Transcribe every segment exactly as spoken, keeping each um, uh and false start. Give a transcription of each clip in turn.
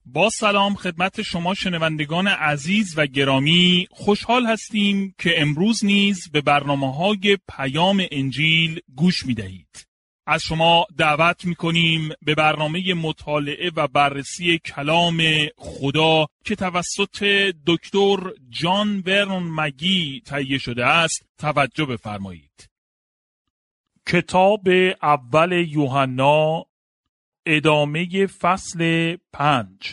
با سلام خدمت شما شنوندگان عزیز و گرامی، خوشحال هستیم که امروز نیز به برنامه‌های پیام انجیل گوش می‌دهید. از شما دعوت می‌کنیم به برنامه مطالعه و بررسی کلام خدا که توسط دکتر جان ورنون مگی تهیه شده است توجه بفرمایید. کتاب اول یوحنا، ادامه فصل پنج.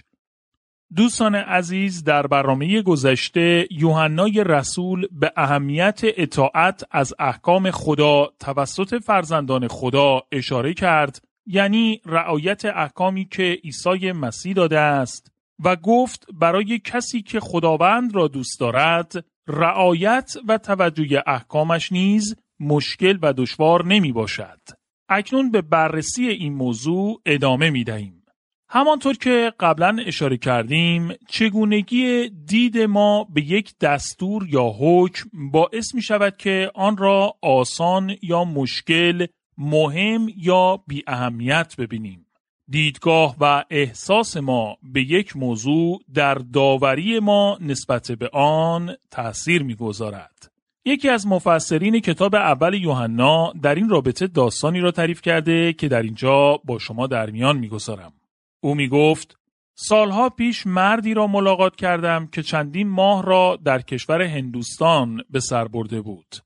دوستان عزیز، در برنامه گذشته یوحنای رسول به اهمیت اطاعت از احکام خدا توسط فرزندان خدا اشاره کرد، یعنی رعایت احکامی که عیسی مسیح داده است، و گفت برای کسی که خداوند را دوست دارد رعایت و توجه احکامش نیز مشکل و دشوار نمی باشد. اکنون به بررسی این موضوع ادامه می دهیم. همانطور که قبلا اشاره کردیم، چگونگی دید ما به یک دستور یا حکم باعث می شود که آن را آسان یا مشکل، مهم یا بی اهمیت ببینیم. دیدگاه و احساس ما به یک موضوع در داوری ما نسبت به آن تأثیر می گذارد. یکی از مفسرین کتاب اول یوحنا در این رابطه داستانی را تعریف کرده که در اینجا با شما در میان می‌گذارم. او میگفت: سالها پیش مردی را ملاقات کردم که چندین ماه را در کشور هندوستان به سر برده بود.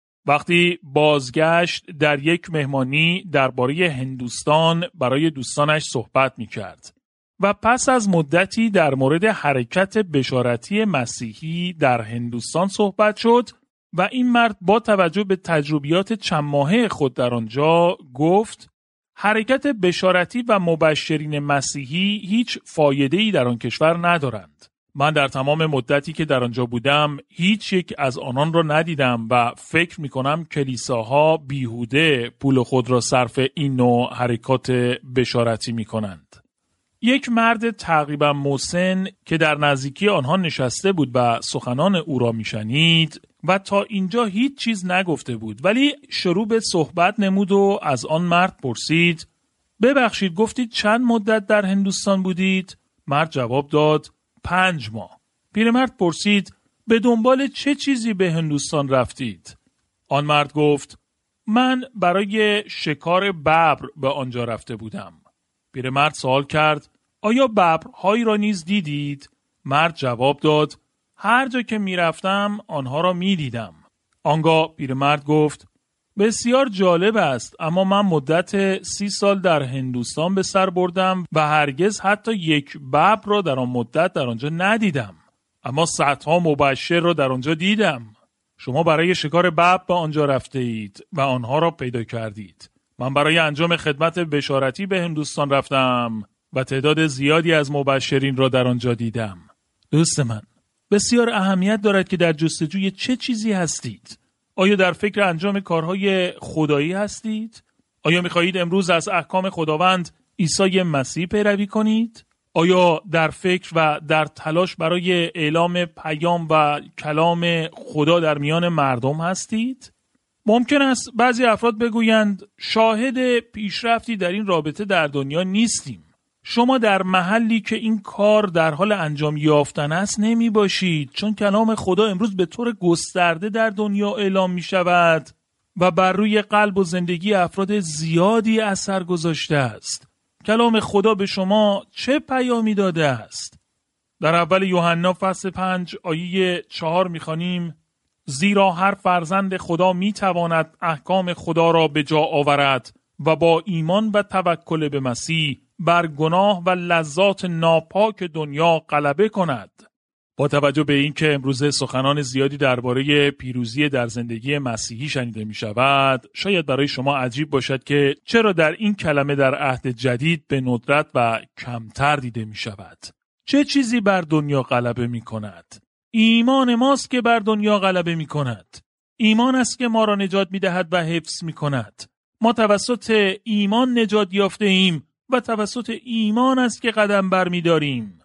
وقتی بازگشت در یک مهمانی درباره هندوستان برای دوستانش صحبت می‌کرد و پس از مدتی در مورد حرکت بشارتی مسیحی در هندوستان صحبت شد و این مرد با توجه به تجربیات چند ماهه خود در آنجا گفت: حرکت بشارتی و مبشرین مسیحی هیچ فایده‌ای در آن کشور ندارند. من در تمام مدتی که در آنجا بودم هیچ یک از آنان را ندیدم و فکر می‌کنم کلیساها بیهوده پول خود را صرف این نوع حرکات بشارتی می‌کنند. یک مرد تقریبا مسن که در نزدیکی آنها نشسته بود و سخنان او را میشنید و تا اینجا هیچ چیز نگفته بود، ولی شروع به صحبت نمود و از آن مرد پرسید: ببخشید، گفتید چند مدت در هندوستان بودید؟ مرد جواب داد: پنج ماه. پیرمرد پرسید: به دنبال چه چیزی به هندوستان رفتید؟ آن مرد گفت: من برای شکار ببر به آنجا رفته بودم. پیرمرد سوال کرد: آیا ببرهایی را نیز دیدید؟ مرد جواب داد: هر جا که می رفتم آنها را می دیدم. آنگاه پیرمرد گفت: بسیار جالب است، اما من مدت سی سال در هندوستان به سر بردم و هرگز حتی یک ببر را در آن مدت در آنجا ندیدم، اما صدها مبشر را در آنجا دیدم. شما برای شکار ببر به آنجا رفته اید و آنها را پیدا کردید. من برای انجام خدمت بشارتی به هندوستان رفتم و تعداد زیادی از مبشرین را در آنجا دیدم. دوست من، بسیار اهمیت دارد که در جستجوی چه چیزی هستید. آیا در فکر انجام کارهای خدایی هستید؟ آیا می‌خواهید امروز از احکام خداوند عیسی مسیح پیروی کنید؟ آیا در فکر و در تلاش برای اعلام پیام و کلام خدا در میان مردم هستید؟ ممکن است بعضی افراد بگویند شاهد پیشرفتی در این رابطه در دنیا نیستیم. شما در محلی که این کار در حال انجام یافتن است نمی باشید، چون کلام خدا امروز به طور گسترده در دنیا اعلام می شود و بر روی قلب و زندگی افراد زیادی اثر گذاشته است. کلام خدا به شما چه پیامی داده است؟ در اول یوحنا فصل پنج آیه چهار می خوانیم: زیرا هر فرزند خدا می تواند احکام خدا را به جا آورد و با ایمان و توکل به مسیح بر گناه و لذات ناپاک دنیا غلبه کند. با توجه به این که امروزه سخنان زیادی درباره پیروزی در زندگی مسیحی شنیده می شود، شاید برای شما عجیب باشد که چرا در این کلمه در عهد جدید به ندرت و کمتر دیده می شود. چه چیزی بر دنیا غلبه می کند؟ ایمان ماست که بر دنیا غلبه می کند. ایمان است که ما را نجات می دهد و حفظ می کند. ما توسط ایمان نجات یافته ایم و توسط ایمان است که قدم بر می داریم.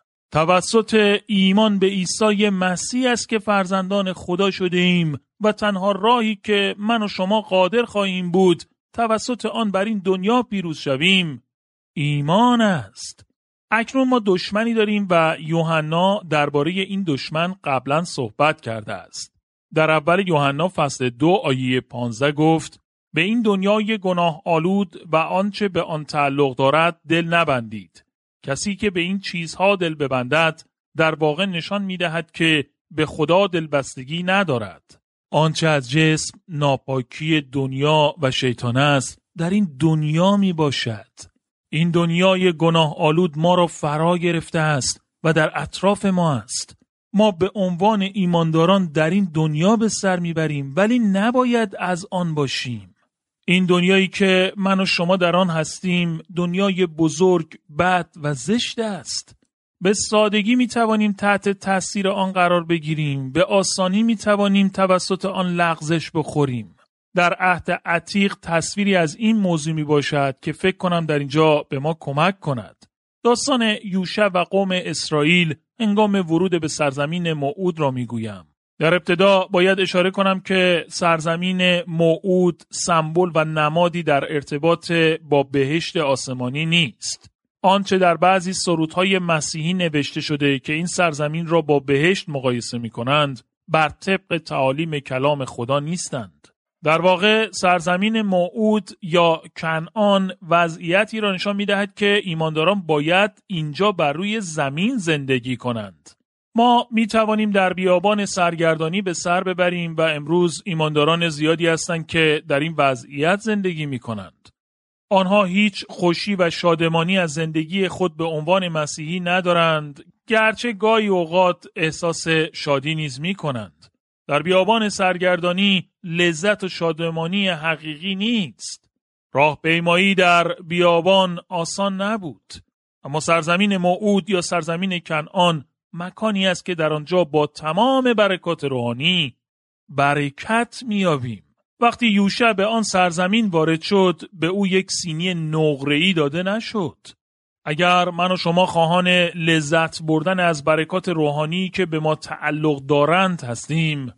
توسط ایمان به عیسی مسیح است که فرزندان خدا شده ایم و تنها راهی که من و شما قادر خواهیم بود توسط آن بر این دنیا پیروز شویم ایمان است. اکنون ما دشمنی داریم و یوحنا درباره این دشمن قبلا صحبت کرده است. در اول یوحنا فصل دو آیه پانزده گفت: به این دنیای گناه آلود و آنچه به آن تعلق دارد دل نبندید. کسی که به این چیزها دل ببندد در واقع نشان می‌دهد که به خدا دلبستگی ندارد. آنچه از جسم، ناپاکی دنیا و شیطان است در این دنیا می باشد. این دنیای گناه آلود ما را فرا گرفته است و در اطراف ما است. ما به عنوان ایمانداران در این دنیا به سر میبریم، ولی نباید از آن باشیم. این دنیایی که من و شما در آن هستیم دنیای بزرگ، بد و زشت است. به سادگی می توانیم تحت تاثیر آن قرار بگیریم، به آسانی می توانیم توسط آن لغزش بخوریم. در عهد عتیق تصویری از این موضوع می باشد که فکر کنم در اینجا به ما کمک کند. داستان یوشع و قوم اسرائیل هنگام ورود به سرزمین موعود را می گویم. در ابتدا باید اشاره کنم که سرزمین موعود سمبل و نمادی در ارتباط با بهشت آسمانی نیست. آنچه در بعضی سرودهای مسیحی نوشته شده که این سرزمین را با بهشت مقایسه می کنند، بر طبق تعالیم کلام خدا نیستند. در واقع سرزمین موعود یا کنعان وضعیتی را نشان می دهد که ایمانداران باید اینجا بر روی زمین زندگی کنند. ما می توانیم در بیابان سرگردانی به سر ببریم و امروز ایمانداران زیادی هستند که در این وضعیت زندگی می کنند. آنها هیچ خوشی و شادمانی از زندگی خود به عنوان مسیحی ندارند، گرچه گاهی اوقات احساس شادی نیز می کنند. در بیابان سرگردانی لذت و شادمانی حقیقی نیست. راه پیمایی در بیابان آسان نبود. اما سرزمین موعود یا سرزمین کنعان مکانی است که در آنجا با تمام برکات روحانی برکت می‌یابیم. وقتی یوشع به آن سرزمین وارد شد، به او یک سینی نقره‌ای داده نشد. اگر من و شما خواهان لذت بردن از برکات روحانی که به ما تعلق دارند هستیم،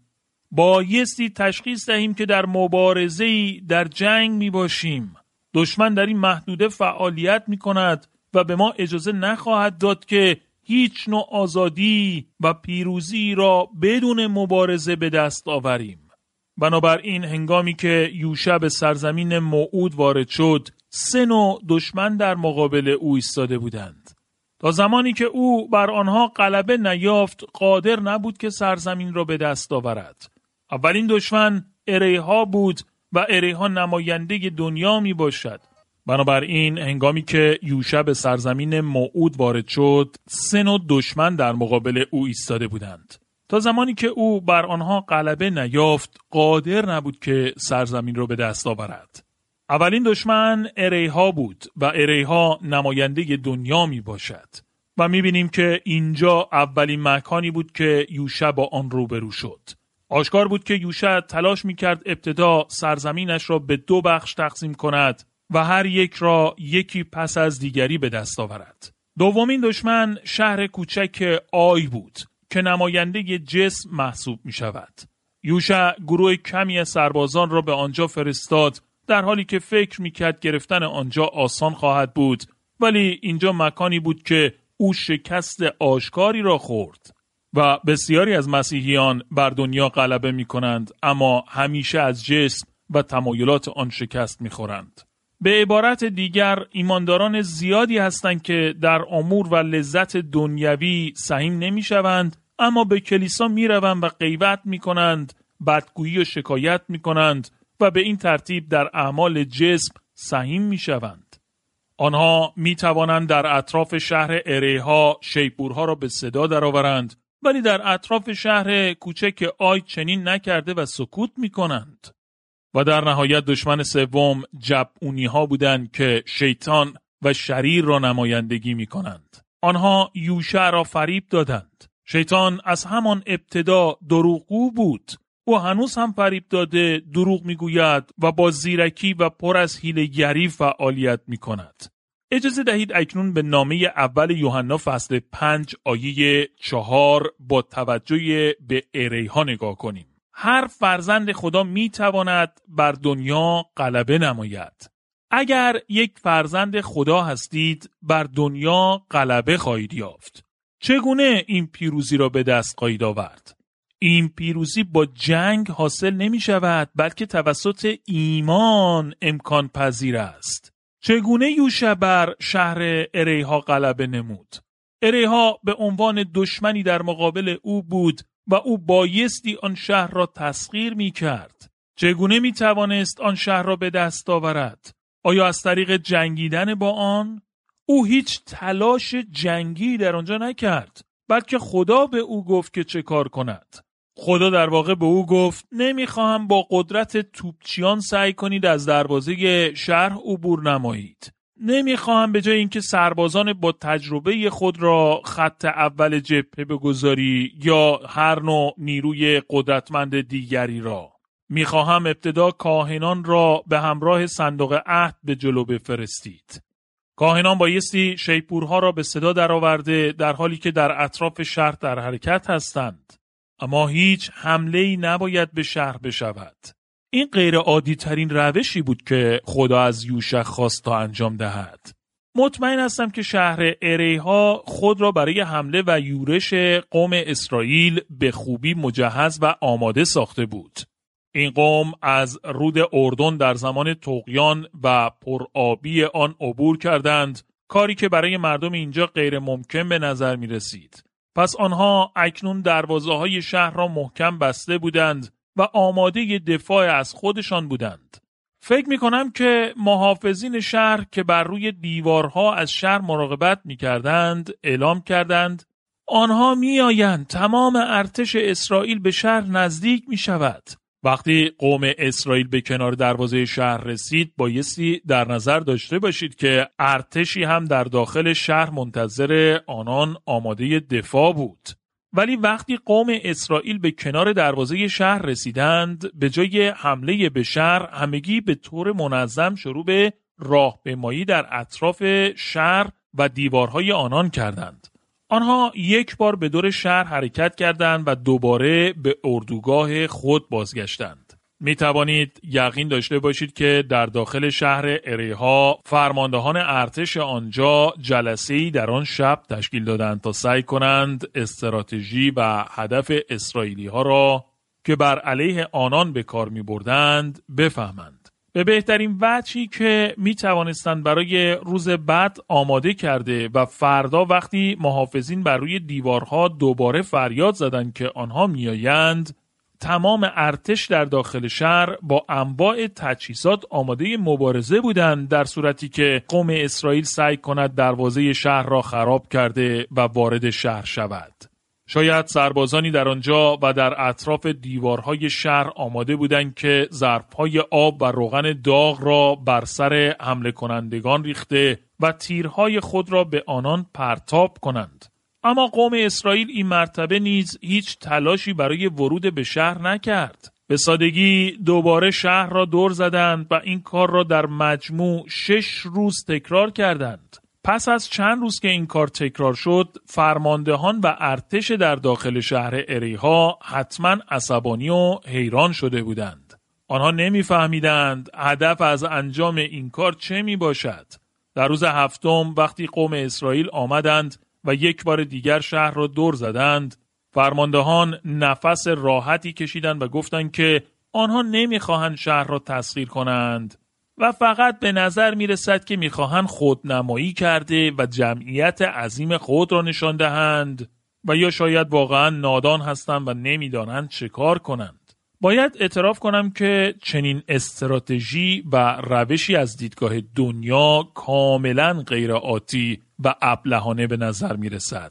بایستی تشخیص دهیم که در مبارزه‌ای در جنگ می باشیم. دشمن در این محدوده فعالیت می کند و به ما اجازه نخواهد داد که هیچ نوع آزادی و پیروزی را بدون مبارزه به دست آوریم. بنابراین هنگامی که یوشع به سرزمین موعود وارد شد، سه نوع دشمن در مقابل او ایستاده بودند. تا زمانی که او بر آنها غلبه نیافت، قادر نبود که سرزمین را به دست آورد. اولین دشمن اریها بود و اریها نماینده دنیا می باشد. بنابراین هنگامی که یوشع به سرزمین موعود وارد شد، سه نوع دشمن در مقابل او ایستاده بودند. تا زمانی که او بر آنها غلبه نیافت، قادر نبود که سرزمین را به دست آورد. اولین دشمن اریها بود و اریها نماینده دنیا می باشد. و می بینیم که اینجا اولین مکانی بود که یوشع با آن روبرو شد. آشکار بود که یوشع تلاش می کرد ابتدا سرزمینش را به دو بخش تقسیم کند و هر یک را یکی پس از دیگری به دست آورد. دومین دشمن شهر کوچک آی بود که نماینده جسم محسوب می شود. یوشع گروه کمی از سربازان را به آنجا فرستاد، در حالی که فکر می کرد گرفتن آنجا آسان خواهد بود، ولی اینجا مکانی بود که او شکست آشکاری را خورد. و بسیاری از مسیحیان بر دنیا غلبه می کنند، اما همیشه از جسم و تمایلات آن شکست می خورند. به عبارت دیگر، ایمانداران زیادی هستند که در امور و لذت دنیوی سهیم نمی شوند، اما به کلیسا می روند و غیبت می کنند، بدگویی و شکایت می کنند و به این ترتیب در اعمال جسم سهیم می شوند. آنها می توانند در اطراف شهر اریها شیپورها را به صدا درآورند، ولی در اطراف شهر کوچک آی چنین نکرده و سکوت می کنند. و در نهایت دشمن سوم جبعونی ها بودند که شیطان و شریر را نمایندگی می کنند. آنها یوشع را فریب دادند. شیطان از همان ابتدا دروغگو بود. او هنوز هم فریب داده، دروغ می گوید و با زیرکی و پر از حیله‌گری فعالیت می کند. اجازه دهید اکنون به نامه اول یوحنا فصل پنج آیه چهار با توجه به اریها نگاه کنیم. هر فرزند خدا می تواند بر دنیا غلبه نماید. اگر یک فرزند خدا هستید بر دنیا غلبه خواهید یافت. چگونه این پیروزی را به دست خواهید آورد؟ این پیروزی با جنگ حاصل نمی شود بلکه توسط ایمان امکان پذیر است. چگونه یوشع بر شهر اریحا غلبه نمود؟ اریحا به عنوان دشمنی در مقابل او بود و او بایستی آن شهر را تسخیر می کرد. چگونه می توانست آن شهر را به دست آورد؟ آیا از طریق جنگیدن با آن؟ او هیچ تلاش جنگی در آنجا نکرد، بلکه خدا به او گفت که چه کار کند. خدا در واقع به او گفت نمیخواهم با قدرت توپچیان سعی کنید از دروازه شهر عبور نمایید. نمیخواهم به جای اینکه سربازان با تجربه خود را خط اول جبهه بگذاری یا هر نوع نیروی قدرتمند دیگری را. میخواهم ابتدا کاهنان را به همراه صندوق عهد به جلو بفرستید. کاهنان بایستی شیپورها را به صدا درآورده در حالی که در اطراف شهر در حرکت هستند. اما هیچ حمله‌ای نباید به شهر بشود. این غیر عادی ترین روشی بود که خدا از یوشع خواست تا انجام دهد. مطمئن هستم که شهر اریحا خود را برای حمله و یورش قوم اسرائیل به خوبی مجهز و آماده ساخته بود. این قوم از رود اردن در زمان طغیان و پرآبی آن عبور کردند، کاری که برای مردم اینجا غیر ممکن به نظر می رسید. پس آنها اکنون دروازه‌های شهر را محکم بسته بودند و آماده دفاع از خودشان بودند. فکر می کنم که محافظین شهر که بر روی دیوارها از شهر مراقبت می کردند اعلام کردند آنها می آیند، تمام ارتش اسرائیل به شهر نزدیک می شود. وقتی قوم اسرائیل به کنار دروازه شهر رسید بایستی در نظر داشته باشید که ارتشی هم در داخل شهر منتظر آنان آماده دفاع بود. ولی وقتی قوم اسرائیل به کنار دروازه شهر رسیدند به جای حمله به شهر همگی به طور منظم شروع به راهپیمایی در اطراف شهر و دیوارهای آنان کردند. آنها یک بار به دور شهر حرکت کردند و دوباره به اردوگاه خود بازگشتند. می توانید یقین داشته باشید که در داخل شهر اریحا فرماندهان ارتش آنجا جلسه‌ای در آن شب تشکیل دادند تا سعی کنند استراتژی و هدف اسرائیلی ها را که بر علیه آنان به کار می بردند بفهمند. به بهترین وجهی که می توانستند برای روز بعد آماده کرده و فردا وقتی محافظین بر روی دیوارها دوباره فریاد زدند که آنها می آیند، تمام ارتش در داخل شهر با انواع تجهیزات آماده مبارزه بودند در صورتی که قوم اسرائیل سعی کند دروازه شهر را خراب کرده و وارد شهر شود. شاید سربازانی در آنجا و در اطراف دیوارهای شهر آماده بودند که ظرفهای آب و روغن داغ را بر سر حمله کنندگان ریخته و تیرهای خود را به آنان پرتاب کنند. اما قوم اسرائیل این مرتبه نیز هیچ تلاشی برای ورود به شهر نکرد. به سادگی دوباره شهر را دور زدند و این کار را در مجموع شش روز تکرار کردند. پس از چند روز که این کار تکرار شد، فرماندهان و ارتش در داخل شهر اریحا حتما عصبانی و حیران شده بودند. آنها نمی‌فهمیدند هدف از انجام این کار چه می باشد. در روز هفتم وقتی قوم اسرائیل آمدند و یک بار دیگر شهر را دور زدند، فرماندهان نفس راحتی کشیدند و گفتند که آنها نمی‌خواهند شهر را تسخیر کنند و فقط به نظر می رسد که می خواهند خودنمایی کرده و جمعیت عظیم خود را نشان دهند و یا شاید واقعا نادان هستند و نمی دانند چه کار کنند. باید اعتراف کنم که چنین استراتژی و روشی از دیدگاه دنیا کاملا غیر عادی و ابلهانه به نظر می رسد.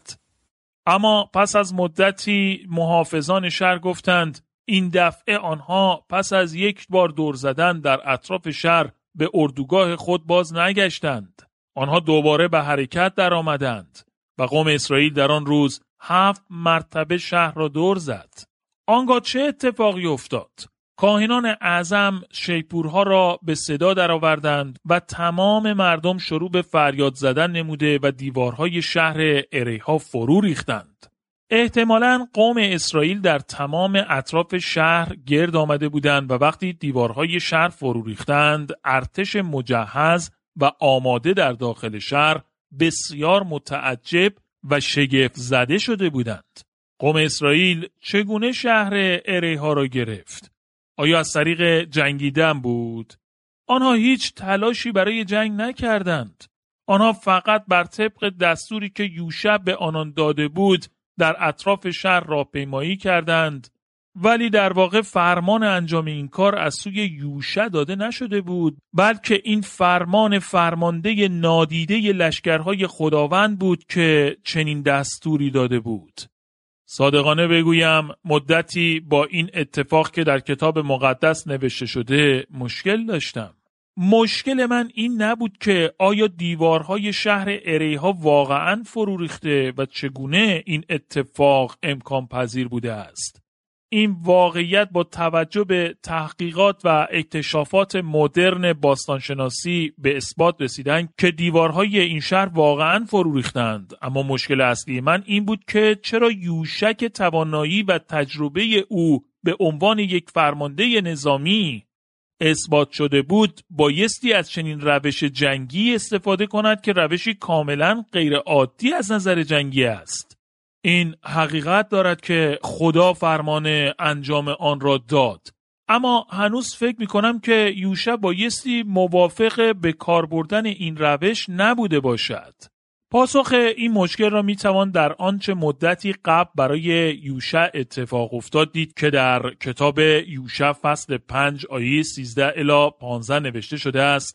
اما پس از مدتی محافظان شهر گفتند این دفعه آنها پس از یک بار دور زدن در اطراف شهر به اردوگاه خود باز نگشتند. آنها دوباره به حرکت در آمدند و قوم اسرائیل در آن روز هفت مرتبه شهر را دور زد. آنگاه چه اتفاقی افتاد؟ کاهنان اعظم شیپورها را به صدا درآوردند و تمام مردم شروع به فریاد زدن نموده و دیوارهای شهر اریحا فرو ریختند. احتمالاً قوم اسرائیل در تمام اطراف شهر گرد آمده بودند و وقتی دیوارهای شهر فرو ریختند، ارتش مجهز و آماده در داخل شهر بسیار متعجب و شگفت زده شده بودند. قوم اسرائیل چگونه شهر اریحا را گرفت؟ آیا از طریق جنگیدن بود؟ آنها هیچ تلاشی برای جنگ نکردند. آنها فقط بر طبق دستوری که یوشع به آنان داده بود در اطراف شهر راهپیمایی کردند، ولی در واقع فرمان انجام این کار از سوی یوشع داده نشده بود، بلکه این فرمان فرمانده نادیده لشکرهای خداوند بود که چنین دستوری داده بود. صادقانه بگویم مدتی با این اتفاق که در کتاب مقدس نوشته شده مشکل داشتم. مشکل من این نبود که آیا دیوارهای شهر اریحا واقعاً فرو ریخته و چگونه این اتفاق امکان پذیر بوده است. این واقعیت با توجه به تحقیقات و اکتشافات مدرن باستانشناسی به اثبات رسیدن که دیوارهای این شهر واقعاً فرو ریختند. اما مشکل اصلی من این بود که چرا یوشع که توانایی و تجربه او به عنوان یک فرمانده نظامی اثبات شده بود بایستی از چنین روش جنگی استفاده کند که روشی کاملا غیر عادی از نظر جنگی است. این حقیقت دارد که خدا فرمان انجام آن را داد، اما هنوز فکر می کنم که یوشع بایستی موافق به کار بردن این روش نبوده باشد. پاسخ این مشکل را می توان در آنچه مدتی قبل برای یوشع اتفاق افتاد دید که در کتاب یوشع فصل پنج آیه سیزده الی پانزده نوشته شده است: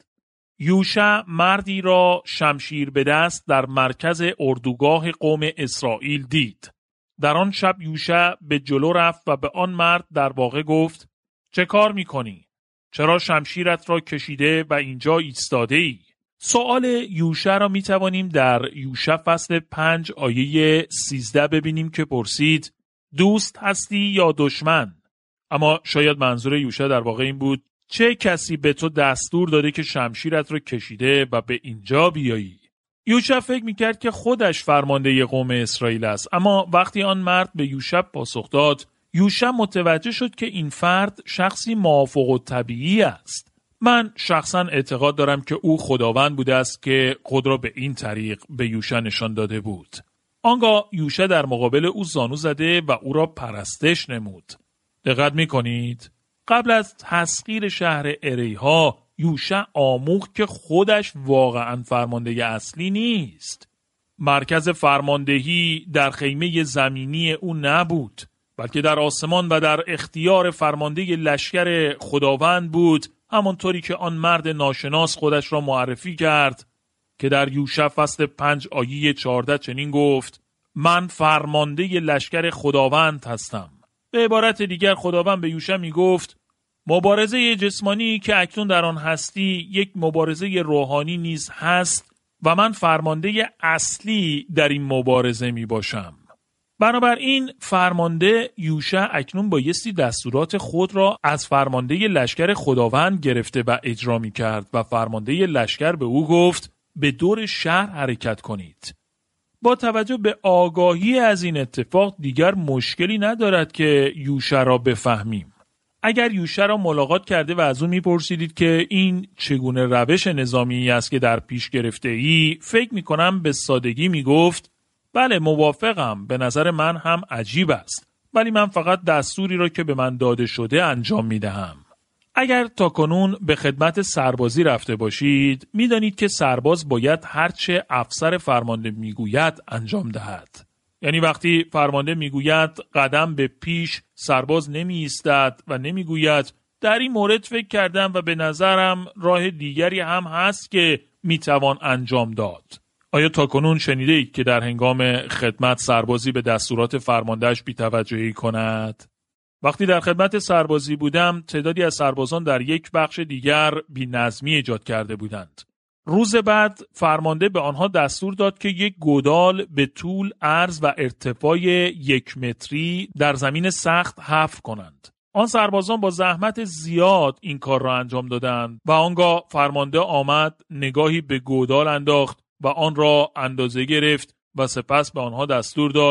یوشع مردی را شمشیر به دست در مرکز اردوگاه قوم اسرائیل دید. در آن شب یوشع به جلو رفت و به آن مرد در واقع گفت: چه کار می کنی؟ چرا شمشیرت را کشیده و اینجا ایستاده ای؟ سوال یوشع را می توانیم در یوشع فصل پنج آیه سیزده ببینیم که پرسید: دوست هستی یا دشمن؟ اما شاید منظور یوشع در واقع این بود: چه کسی به تو دستور داده که شمشیرت را کشیده و به اینجا بیایی؟ یوشع فکر میکرد که خودش فرمانده قوم اسرائیل است، اما وقتی آن مرد به یوشع پاسخ داد، یوشع متوجه شد که این فرد شخصی مافوق الطبیعی است. من شخصا اعتقاد دارم که او خداوند بوده است که خود را به این طریق به یوشع نشان داده بود. آنگاه یوشع در مقابل او زانو زده و او را پرستش نمود. دقت میکنید؟ قبل از تسخیر شهر اریحا، یوشع آموخت که خودش واقعا فرمانده اصلی نیست. مرکز فرماندهی در خیمه زمینی او نبود، بلکه در آسمان و در اختیار فرمانده لشکر خداوند بود، همانطوری که آن مرد ناشناس خودش را معرفی کرد که در یوشع فصل پنج آیه چهارده چنین گفت: من فرمانده لشکر خداوند هستم. به عبارت دیگر خداوند به یوشع می گفت: مبارزه جسمانی که اکنون در آن هستی یک مبارزه روحانی نیز هست و من فرمانده اصلی در این مبارزه می باشم. بنابراین فرمانده یوشع اکنون بایستی دستورات خود را از فرمانده لشکر خداوند گرفته و اجرا می کرد و فرمانده لشکر به او گفت: به دور شهر حرکت کنید. با توجه به آگاهی از این اتفاق دیگر مشکلی ندارد که یوشع را بفهمیم. اگر یوشع را ملاقات کرده و از او میپرسیدید که این چگونه روش نظامی است که در پیش گرفته ای، فکر میکنم به سادگی میگفت: بله موافقم، به نظر من هم عجیب است، ولی من فقط دستوری را که به من داده شده انجام میدهم. اگر تاکنون به خدمت سربازی رفته باشید، میدانید که سرباز باید هرچه افسر فرمانده میگوید انجام دهد. یعنی وقتی فرمانده میگوید قدم به پیش، سرباز نمی ایستد و نمیگوید در این مورد فکر کردم و به نظرم راه دیگری هم هست که میتوان انجام داد. آیا تاکنون شنیده اید که در هنگام خدمت سربازی به دستورات فرماندهش بی‌توجهی کند؟ وقتی در خدمت سربازی بودم، تعدادی از سربازان در یک بخش دیگر بی‌نظمی ایجاد کرده بودند. روز بعد فرمانده به آنها دستور داد که یک گودال به طول، عرض و ارتفاع یک متری در زمین سخت حفر کنند. آن سربازان با زحمت زیاد این کار را انجام دادند و آنگاه فرمانده آمد، نگاهی به گودال انداخت و آن را اندازه گرفت و سپس به آنها دستور داد: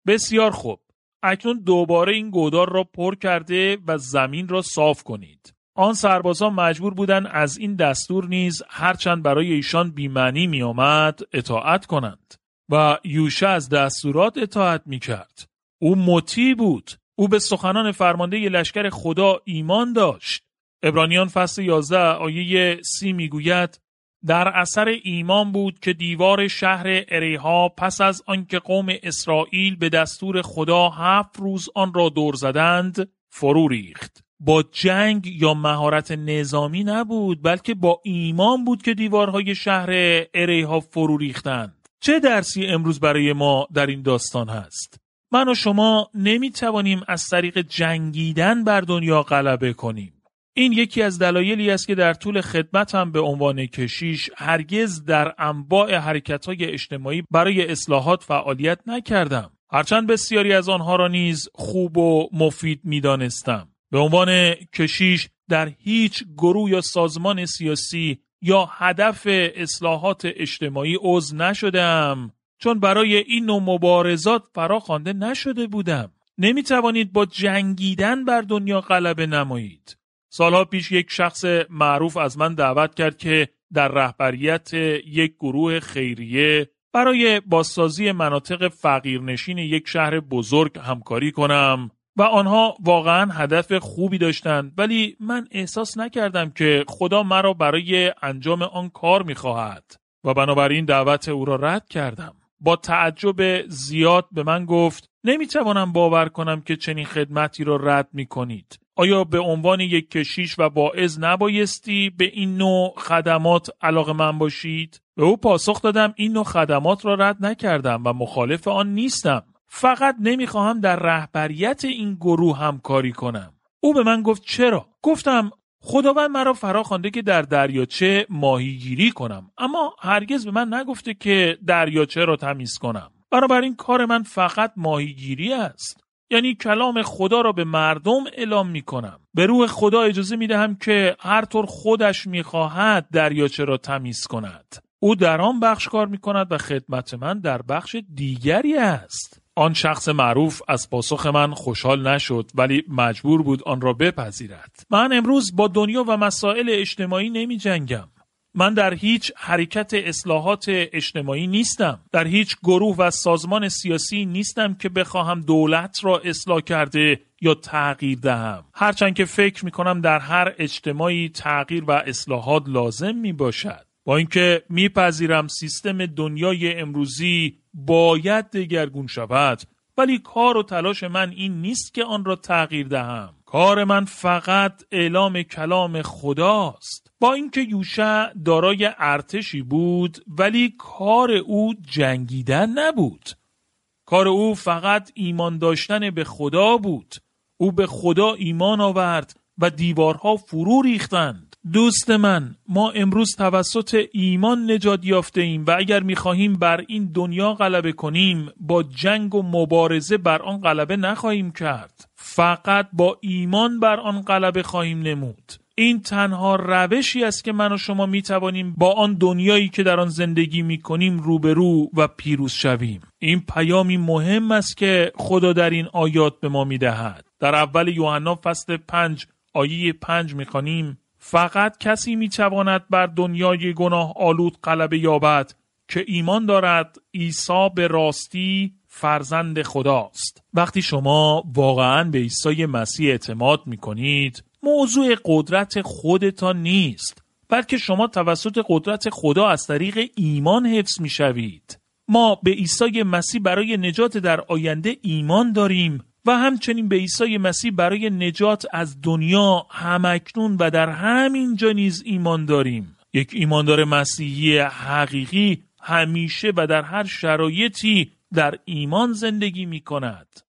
بسیار خوب. اکنون دوباره این گودار را پر کرده و زمین را صاف کنید. آن سربازان مجبور بودند از این دستور نیز هرچند برای ایشان بی‌معنی می آمد اطاعت کنند و یوشع از دستورات اطاعت می کرد. او مطیع بود. او به سخنان فرمانده لشکر خدا ایمان داشت. عبرانیان فصل یازده آیه سی می گوید در اثر ایمان بود که دیوار شهر اریحا پس از آنکه قوم اسرائیل به دستور خدا هفت روز آن را دور زدند فرو ریخت. با جنگ یا مهارت نظامی نبود، بلکه با ایمان بود که دیوارهای شهر اریحا فرو ریختند. چه درسی امروز برای ما در این داستان هست؟ من و شما نمیتوانیم از طریق جنگیدن بر دنیا غلبه کنیم. این یکی از دلایلی است که در طول خدمتم به عنوان کشیش هرگز در انواع حرکت‌های اجتماعی برای اصلاحات فعالیت نکردم. هرچند بسیاری از آنها را نیز خوب و مفید می‌دانستم. به عنوان کشیش در هیچ گروه یا سازمان سیاسی یا هدف اصلاحات اجتماعی عضو نشدم، چون برای این نوع مبارزات فراخوانده نشده بودم. نمی‌توانید با جنگیدن بر دنیا غلبه نمایید. سالها پیش یک شخص معروف از من دعوت کرد که در رهبریت یک گروه خیریه برای بازسازی مناطق فقیرنشین یک شهر بزرگ همکاری کنم و آنها واقعا هدف خوبی داشتند، ولی من احساس نکردم که خدا مرا برای انجام آن کار می‌خواهد و بنابراین دعوت او را رد کردم. با تعجب زیاد به من گفت نمی‌توانم باور کنم که چنین خدمتی را رد می‌کنید. آیا به عنوان یک کشیش و واعظ نبایستی به این نوع خدمات علاقه‌مند باشید؟ به او پاسخ دادم این نوع خدمات را رد نکردم و مخالف آن نیستم. فقط نمیخواهم در رهبریت این گروه همکاری کنم. او به من گفت چرا؟ گفتم خداوند مرا فراخوانده که در دریاچه ماهیگیری کنم، اما هرگز به من نگفته که دریاچه را تمیز کنم. بنابراین کار من فقط ماهیگیری است. یعنی کلام خدا را به مردم اعلام می کنم. به روح خدا اجازه می دهم که هر طور خودش می خواهد دریاچه را تمیز کند. او در آن بخش کار می کند و خدمت من در بخش دیگری است. آن شخص معروف از پاسخ من خوشحال نشد، ولی مجبور بود آن را بپذیرد. من امروز با دنیا و مسائل اجتماعی نمی جنگم. من در هیچ حرکت اصلاحات اجتماعی نیستم. در هیچ گروه و سازمان سیاسی نیستم که بخواهم دولت را اصلاح کرده یا تغییر دهم. هرچند که فکر می‌کنم در هر اجتماعی تغییر و اصلاحات لازم میباشد. با اینکه میپذیرم سیستم دنیای امروزی باید دگرگون شود، ولی کار و تلاش من این نیست که آن را تغییر دهم. کار من فقط اعلام کلام خداست. با اینکه یوشع دارای ارتشی بود، ولی کار او جنگیدن نبود. کار او فقط ایمان داشتن به خدا بود. او به خدا ایمان آورد و دیوارها فرو ریختند. دوست من، ما امروز توسط ایمان نجات یافته ایم و اگر می‌خواهیم بر این دنیا غلبه کنیم، با جنگ و مبارزه بر آن غلبه نخواهیم کرد. فقط با ایمان بر آن غلبه خواهیم نمود. این تنها روشی است که من و شما می‌توانیم با آن دنیایی که در آن زندگی می‌کنیم روبرو و پیروز شویم. این پیامی مهم است که خدا در این آیات به ما می‌دهد. در اول یوحنا فصل پنج آیه پنج می‌خوانیم: فقط کسی می‌تواند بر دنیای گناه آلود غلبه یابد که ایمان دارد عیسی به راستی فرزند خداست. وقتی شما واقعاً به عیسی مسیح اعتماد می‌کنید، موضوع قدرت خودتان نیست، بلکه شما توسط قدرت خدا از طریق ایمان حفظ می‌شوید. ما به عیسی مسیح برای نجات در آینده ایمان داریم و همچنین به عیسی مسیح برای نجات از دنیا همکنون و در همین جا نیز ایمان داریم. یک ایماندار مسیحی حقیقی همیشه و در هر شرایطی در ایمان زندگی می کند.